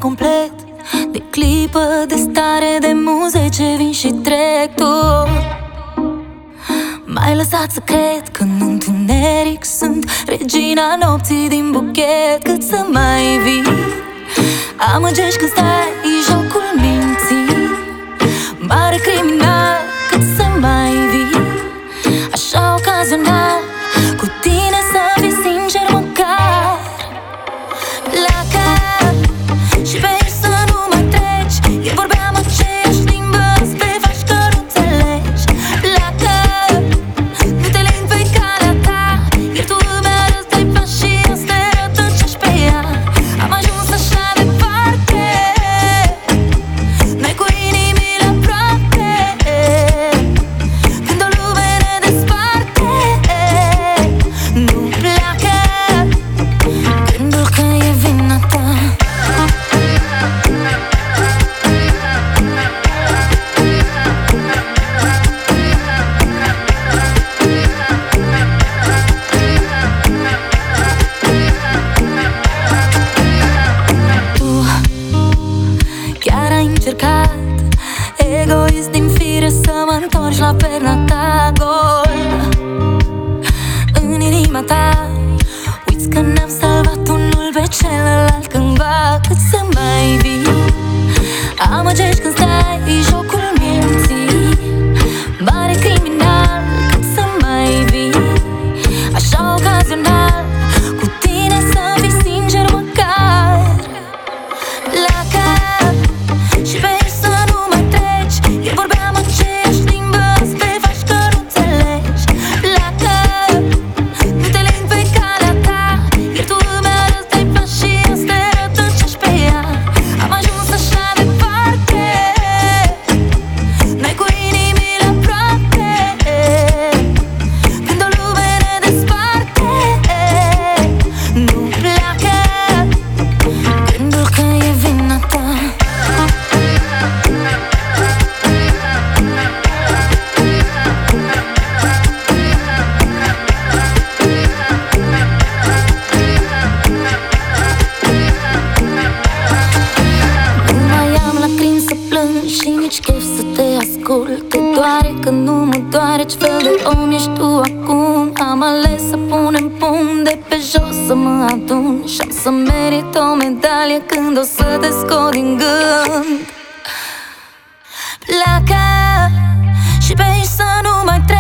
complet. De clipă, de stare, de muze ce vin și trec. Tu m-ai lăsat să cred că în întuneric sunt regina nopții din buchet. Cât să mai vii, amăgești când stai jocul minții. Mare criminal, cât să mai vii, așa ocazional, cu tine să fii sincer măcar. La cap și pe aici să nu mai treci. Ieri vorbeam aceeași limbă, să te faci că nu înțelegi. La cap, nu te ling pe calea ta. Iar tu îmi arătai pași și eu să te rătăcești pe ea. Am ajuns așa departe, noi cu inimile aproape. Când o lume ne desparte, nu-mi pleacă gândul că e vina ta. Tu chiar ai încercat, egoist din fire, să mă întorci la perna ta. Gol în inima ta, uiți că ne-am salvat unul pe celălalt cândva. Cât să mai vii, amăgești când stai jocul minții. Mare criminal, cât să mai vii, așa ocazional, cu tine să fii sincer măcar. La cap și pe aici să nu mai treci. Ieri vorbeam aceeași limbă, să te faci că nu înțelegi. La cap, nu te ling pe calea ta. Iar tu îmi arătai pași și eu să te rătăcești pe ea. Am ajuns așa departe, noi cu inimile aproape. Când o lume ne desparte, nu-mi pleacă gândul că e vina ta. Nu mai am lacrimi să plâng și nici chef să te ascult. Te doare că nu mă doare, ce fel de om ești tu acum. Am ales să punem pumn de pe jos, să mă adun și-am să merit o medalie când o să te scot din gând. Pleacă și pe aici să nu mai